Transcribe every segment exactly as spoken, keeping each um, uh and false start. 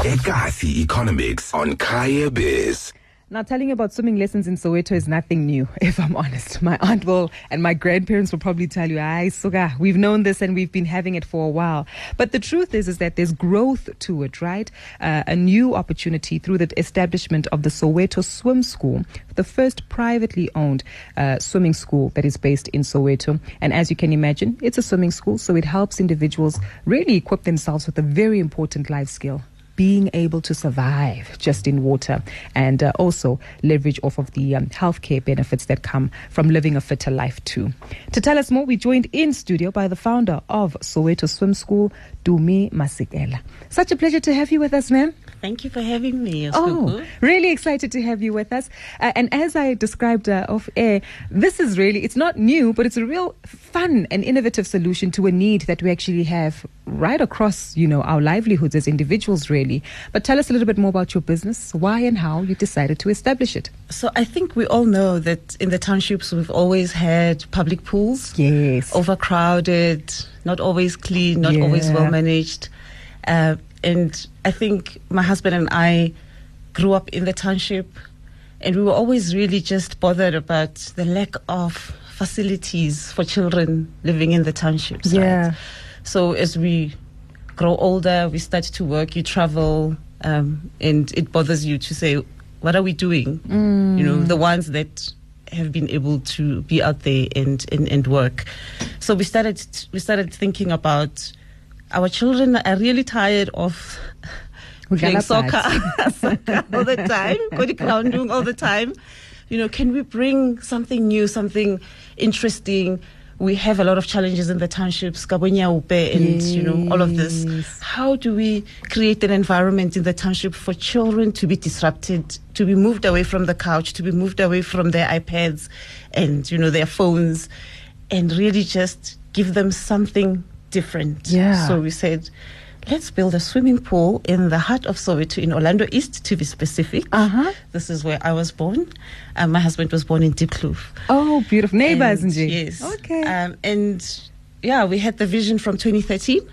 Ekasi Economics on Kaya Biz. Now, telling you about swimming lessons in Soweto is nothing new, if I'm honest. My aunt will and my grandparents will probably tell you, "Ay, Suga, we've known this and we've been having it for a while." But the truth is, is that there's growth to it, right? Uh, a new opportunity through the establishment of the Soweto Swim School, the first privately owned uh, swimming school that is based in Soweto. And as you can imagine, it's a swimming school, so it helps individuals really equip themselves with a very important life skill: being able to survive just in water, and uh, also leverage off of the um, healthcare benefits that come from living a fitter life too. To tell us more, we joined in studio by the founder of Soweto Swim School, Tumi Masekela. Such a pleasure to have you with us, ma'am. Thank you for having me. Oh, really excited to have you with us. Uh, and as I described uh, off air, this is really, it's not new, but it's a real fun and innovative solution to a need that we actually have right across, you know, our livelihoods as individuals, really. But tell us a little bit more about your business, why and how you decided to establish it. So I think we all know that in the townships, we've always had public pools. Yes. Overcrowded, not always clean, not Yeah. always well managed. Uh, and I think my husband and I grew up in the township, and we were always really just bothered about the lack of facilities for children living in the townships. Yeah. Right? So as we grow older, we start to work, you travel, um, and it bothers you to say, what are we doing? Mm. You know, the ones that have been able to be out there and, and, and work. So we started we started thinking about our children are really tired of playing soccer, soccer all the time, go to grounding all the time. You know, can we bring something new, something interesting? We have a lot of challenges in the townships, Kabonyaupe, and you know, all of this. How do we create an environment in the township for children to be disrupted, to be moved away from the couch, to be moved away from their iPads and, you know, their phones, and really just give them something different? Yeah. So we said, let's build a swimming pool in the heart of Soweto, in Orlando East, to be specific. Uh-huh. This is where I was born. Um, my husband was born in Diepkloof. Oh, beautiful. Neighbors, And, isn't it? yes. Okay. Um, and yeah, we had the vision from twenty thirteen,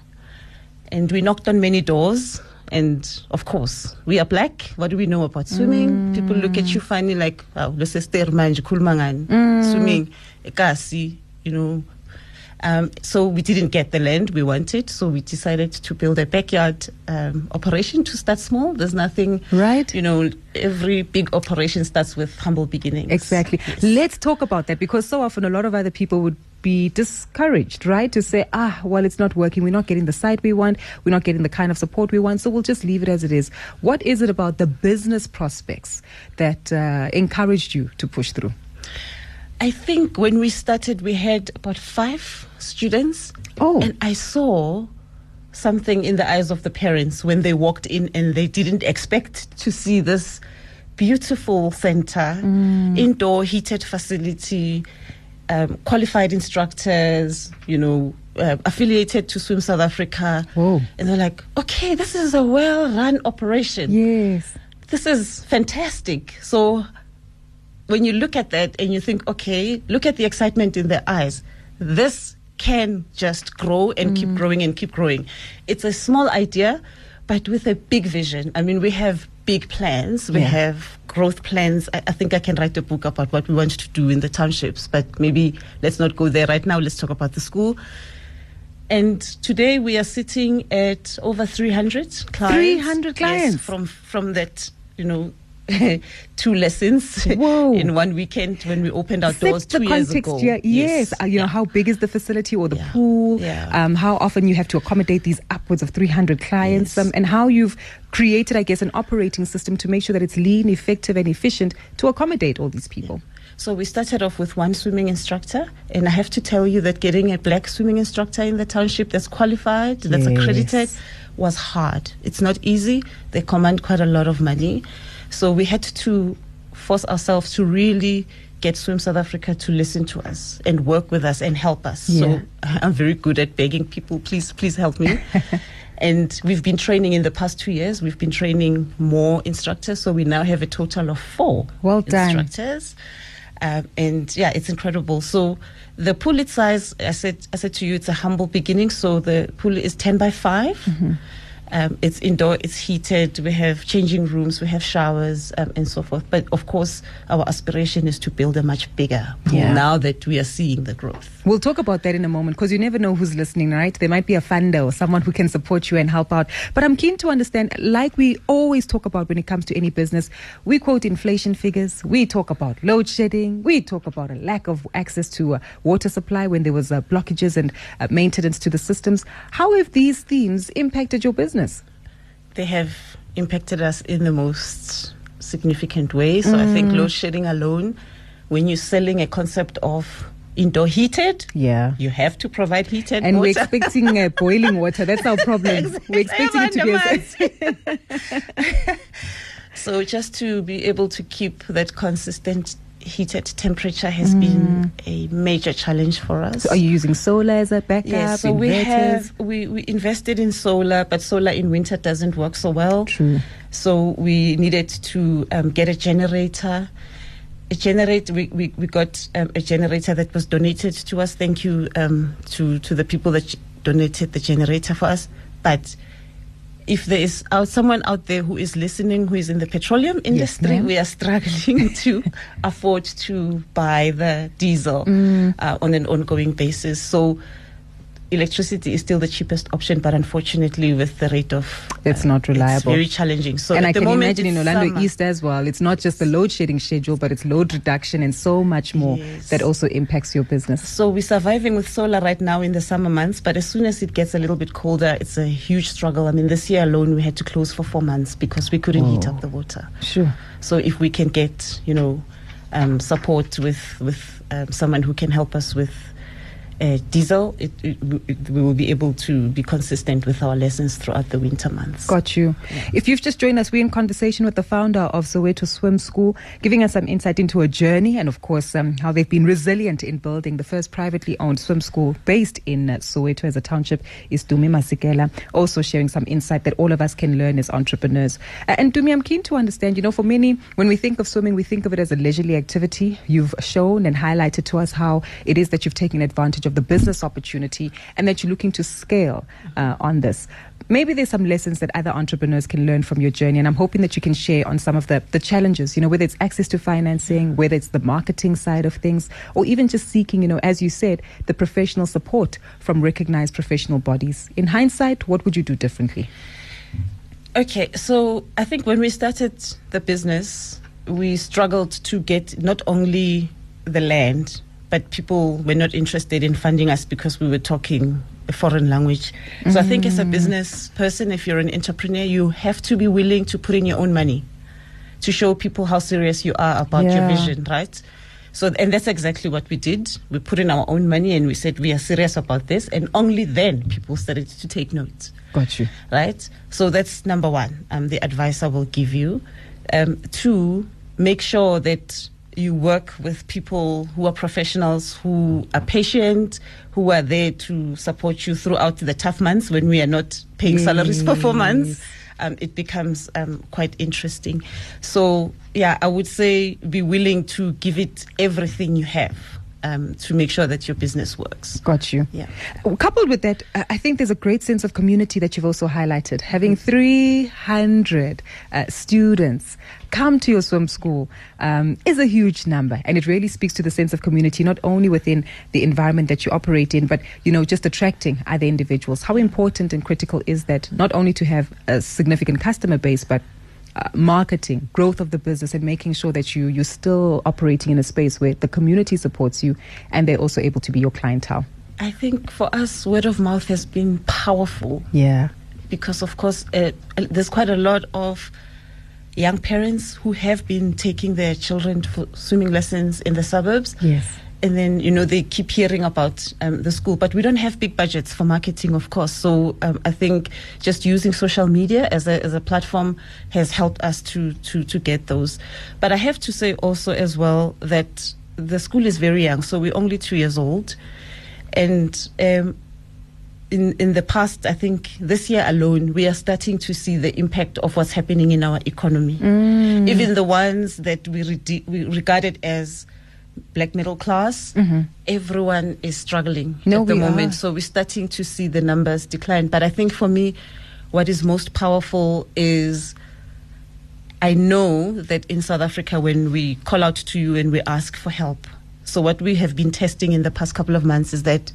and we knocked on many doors. And of course, we are black. What do we know about swimming? Mm. People look at you funny, like, wow, let's say mm. swimming, ekasi, you know. Um, so we didn't get the land we wanted, so we decided to build a backyard um, operation to start small. There's nothing, right? You know, every big operation starts with humble beginnings. Exactly. Yes. Let's talk about that, because so often a lot of other people would be discouraged, right? To say, ah, well, it's not working. We're not getting the site we want. We're not getting the kind of support we want. So we'll just leave it as it is. What is it about the business prospects that uh, encouraged you to push through? I think when we started, we had about five students. Oh. And I saw something in the eyes of the parents when they walked in, and they didn't expect to see this beautiful center, mm. indoor heated facility, um, qualified instructors, you know, uh, affiliated to Swim South Africa. Whoa. And they're like, okay, this is a well-run operation. Yes. This is fantastic. So when you look at that and you think, okay, look at the excitement in their eyes. This can just grow and mm. keep growing and keep growing. It's a small idea, but with a big vision. I mean, we have big plans. We yeah. have growth plans. I, I think I can write a book about what we want to do in the townships, but maybe let's not go there right now. Let's talk about the school. And today we are sitting at over three hundred clients. three hundred clients? Yes, from, from that, you know, two lessons Whoa. in one weekend when we opened our Set doors the two context years ago. Here. Yes, yes. Uh, you yeah. know, how big is the facility or the yeah. pool? Yeah. Um, how often you have to accommodate these upwards of three hundred clients, Yes. um, and how you've created, I guess, an operating system to make sure that it's lean, effective, and efficient to accommodate all these people. Yeah. So we started off with one swimming instructor, and I have to tell you that getting a black swimming instructor in the township that's qualified, that's yes. accredited, was hard. It's not easy. They command quite a lot of money. So we had to force ourselves to really get Swim South Africa to listen to us and work with us and help us. Yeah. So I'm very good at begging people, please, please help me. And we've been training in the past two years. We've been training more instructors. So we now have a total of four well done. instructors. Um, and yeah, it's incredible. So the pool its size, I said, I said to you, it's a humble beginning. So the pool is ten by five. Mm-hmm. Um, it's indoor, it's heated, we have changing rooms, we have showers, um, and so forth. But of course, our aspiration is to build a much bigger pool Yeah. now that we are seeing the growth. We'll talk about that in a moment, because you never know who's listening, right? There might be a funder or someone who can support you and help out. But I'm keen to understand, like we always talk about when it comes to any business, we quote inflation figures, we talk about load shedding, we talk about a lack of access to uh, water supply when there was uh, blockages and uh, maintenance to the systems. How have these themes impacted your business? They have impacted us in the most significant way. So Mm. I think load shedding alone, when you're selling a concept of indoor heated, Yeah. you have to provide heated And water. we're expecting uh, boiling water. That's our problem. We're expecting it to be a So just to be able to keep that consistent heated temperature has been a major challenge for us. So are you using solar as a backup? Yes, so we inverters? have we, we invested in solar, but solar in winter doesn't work so well. True. So we needed to um, get a generator. A generate we, we, we got um, a generator that was donated to us. Thank you um, to to the people that donated the generator for us. But if there is out, someone out there who is listening who is in the petroleum industry, ma'am. we are struggling to afford to buy the diesel Mm. uh, on an ongoing basis. So electricity is still the cheapest option, but unfortunately with the rate of It's not reliable. it's very challenging. So And at I the can moment imagine in it's Orlando summer. East as well, it's not just the load shedding schedule, but it's load reduction and so much more Yes. that also impacts your business. So we're surviving with solar right now in the summer months, but as soon as it gets a little bit colder, it's a huge struggle. I mean, this year alone, we had to close for four months because we couldn't heat Whoa. up the water. Sure. So if we can get, you know, um, support with with um, someone who can help us with uh, diesel, it, it, it, we will be able to be consistent with our lessons throughout the winter months. Got you. If you've just joined us, we're in conversation with the founder of Soweto Swim School, giving us some insight into a journey and, of course, um, how they've been resilient in building the first privately owned swim school based in uh, Soweto as a township is Dumi Masikela, also sharing some insight that all of us can learn as entrepreneurs. Uh, and Dumi, I'm keen to understand, you know, for many, when we think of swimming, we think of it as a leisurely activity. You've shown and highlighted to us how it is that you've taken advantage of the business opportunity and that you're looking to scale uh, on this. Maybe there's some lessons that other entrepreneurs can learn from your journey, and I'm hoping that you can share on some of the, the challenges, you know, whether it's access to financing, whether it's the marketing side of things, or even just seeking, you know, as you said, the professional support from recognized professional bodies. In hindsight, what would you do differently? Okay, so I think when we started the business, we struggled to get not only the land, but people were not interested in funding us because we were talking a foreign language. So mm. I think as a business person, if you're an entrepreneur, you have to be willing to put in your own money to show people how serious you are about yeah. your vision, right? So, and that's exactly what we did. We put in our own money and we said, we are serious about this. And only then people started to take notes. Got you. Right? So that's number one, um, the advice I will give you. Um, two, make sure that you work with people who are professionals, who are patient, who are there to support you throughout the tough months when we are not paying yes. salaries for four months. Um, it becomes um, quite interesting. So, yeah, I would say be willing to give it everything you have. Um, to make sure that your business works. Got you. Yeah. Coupled with that, uh, I think there's a great sense of community that you've also highlighted. Having three hundred uh, students come to your swim school um, is a huge number, and it really speaks to the sense of community, not only within the environment that you operate in, but, you know, just attracting other individuals. How important and critical is that, not only to have a significant customer base, but Uh, marketing, growth of the business, and making sure that you, you're still operating in a space where the community supports you and they're also able to be your clientele? I think for us, word of mouth has been powerful. Yeah. Because, of course, uh, there's quite a lot of young parents who have been taking their children for swimming lessons in the suburbs. Yes. And then, you know, they keep hearing about um, the school. But we don't have big budgets for marketing, of course. So um, I think just using social media as a as a platform has helped us to, to, to get those. But I have to say also as well that the school is very young. So we're only two years old. And um, in, in the past, I think this year alone, we are starting to see the impact of what's happening in our economy. Mm. Even the ones that we, re- we regarded as black middle class, mm-hmm. everyone is struggling no, at the we moment. Are. So we're starting to see the numbers decline. But I think for me, what is most powerful is, I know that in South Africa, when we call out to you and we ask for help, so what we have been testing in the past couple of months is that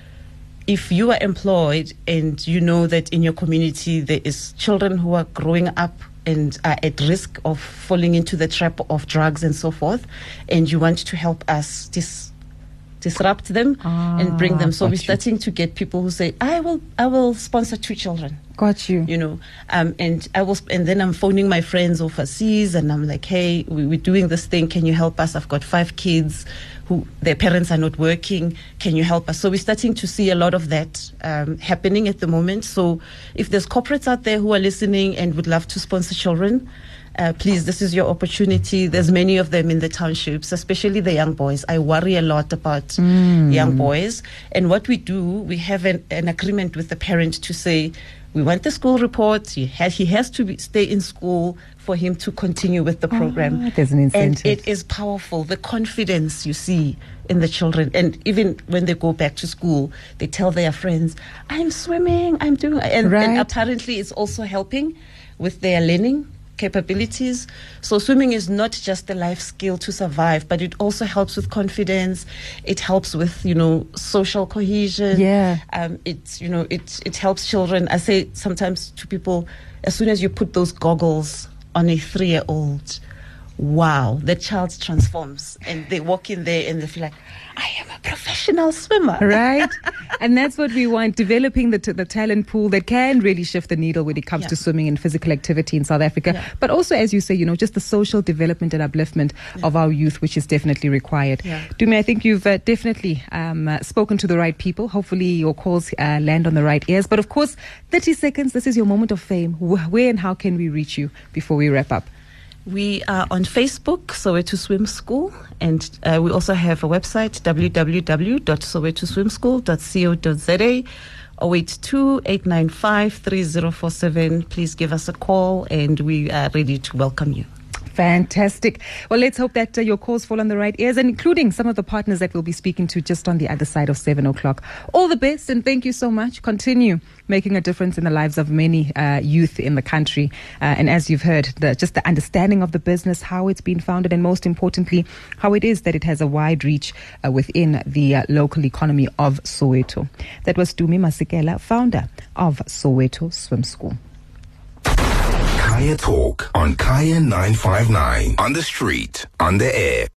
if you are employed and you know that in your community there is children who are growing up and are at risk of falling into the trap of drugs and so forth, and you want to help us dis- disrupt them ah, and bring them. So we're you. starting to get people who say, I will I will sponsor two children. Got you. You know, um, and I was, and then I'm phoning my friends overseas, and I'm like, hey, we, we're doing this thing. Can you help us? I've got five kids who their parents are not working. Can you help us? So we're starting to see a lot of that um, happening at the moment. So if there's corporates out there who are listening and would love to sponsor children, Uh, please, this is your opportunity. There's many of them in the townships, especially the young boys. I worry a lot about mm. young boys. And what we do, we have an, an agreement with the parent to say, we want the school report. He has, he has to be, stay in school for him to continue with the program. Ah, there's an incentive. And it is powerful, the confidence you see in the children. And even when they go back to school, they tell their friends, I'm swimming, I'm doing... And, right. and apparently it's also helping with their learning capabilities. So swimming is not just a life skill to survive, but it also helps with confidence. It helps with, you know, social cohesion. Yeah. Um, it's, you know, it, it helps children. I say sometimes to people, as soon as you put those goggles on a three-year-old, wow, the child transforms and they walk in there and they feel like, I am a professional swimmer. Right? And that's what we want, developing the t- the talent pool that can really shift the needle when it comes Yeah. to swimming and physical activity in South Africa. Yeah. But also, as you say, you know, just the social development and upliftment Yeah. of our youth, which is definitely required. Yeah. Dumi, I think you've uh, definitely um, uh, spoken to the right people. Hopefully your calls uh, land on the right ears. But of course, thirty seconds, this is your moment of fame. Wh- Where and how can we reach you before we wrap up? We are on Facebook, Soweto Swim School, and uh, we also have a website, w w w dot soweto swim school dot co dot z a, zero eight two, eight nine five, three zero four seven. Please give us a call, and we are ready to welcome you. Fantastic. Well, let's hope that uh, your calls fall on the right ears, and including some of the partners that we'll be speaking to just on the other side of seven o'clock. All the best, and thank you so much. Continue making a difference in the lives of many uh, youth in the country. Uh, and as you've heard, the, just the understanding of the business, how it's been founded, and most importantly, how it is that it has a wide reach uh, within the uh, local economy of Soweto. That was Dumi Masekela, founder of Soweto Swim School. Kaya Talk on Kaya nine five nine. On the street, on the air.